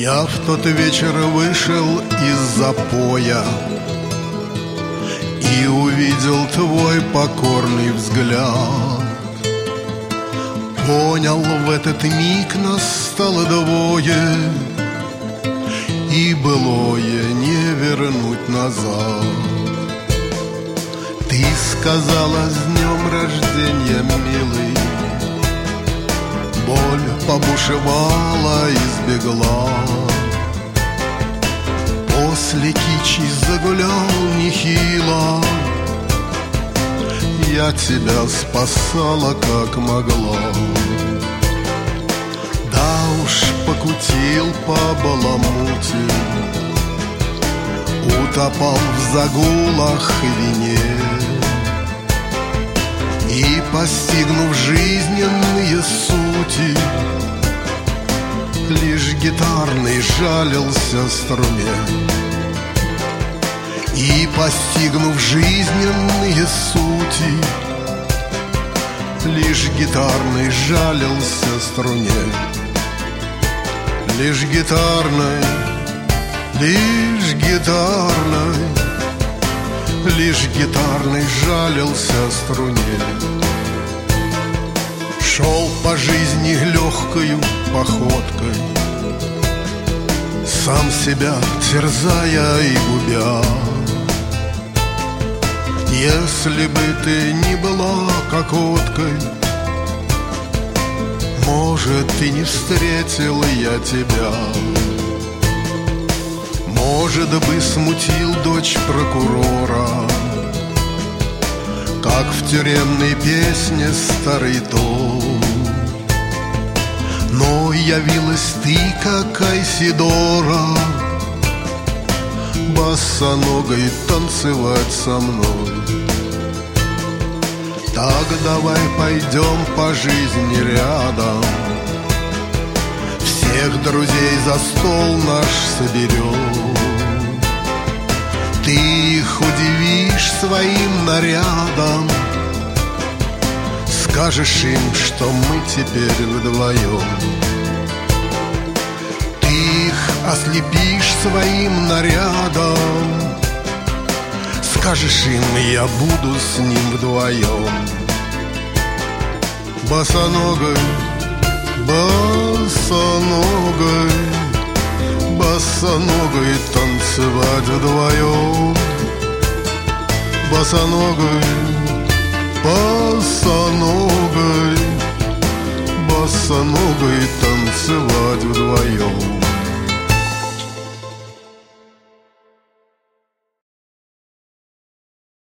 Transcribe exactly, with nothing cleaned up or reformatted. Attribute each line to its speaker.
Speaker 1: Я в тот вечер вышел из запоя и увидел твой покорный взгляд. Понял, в этот миг нас стало двое, и былое не вернуть назад. Ты сказала: с днем рождения, милый. Боль побушевала, избегла. После кичи загулял нехило. Я тебя спасала как могла. Да уж, покутил по баламуте, утопал в загулах и вине. И, постигнув жизненные сути, лишь гитарный жалился струне. И, постигнув жизненные сути, лишь гитарный жалился струне. Лишь гитарной, лишь гитарной, лишь гитарный жалился струне. Шел по жизни легкою походкой, сам себя терзая и губя. Если бы ты не была кокоткой, может, и не встретил я тебя. Может бы, смутил дочь прокурора, как в тюремной песне старый том. Но явилась ты, как Айсидора, босоногой танцевать со мной. Так давай пойдем по жизни рядом, всех друзей за стол наш соберем. Ты их удивишь своим нарядом, скажешь им, что мы теперь вдвоем. Ты их ослепишь своим нарядом, скажешь им, я буду с ним вдвоем. Босоногой, босоногой, босоногой танцевать вдвоем. Босоногой, босоногой, босоногой танцевать вдвоем.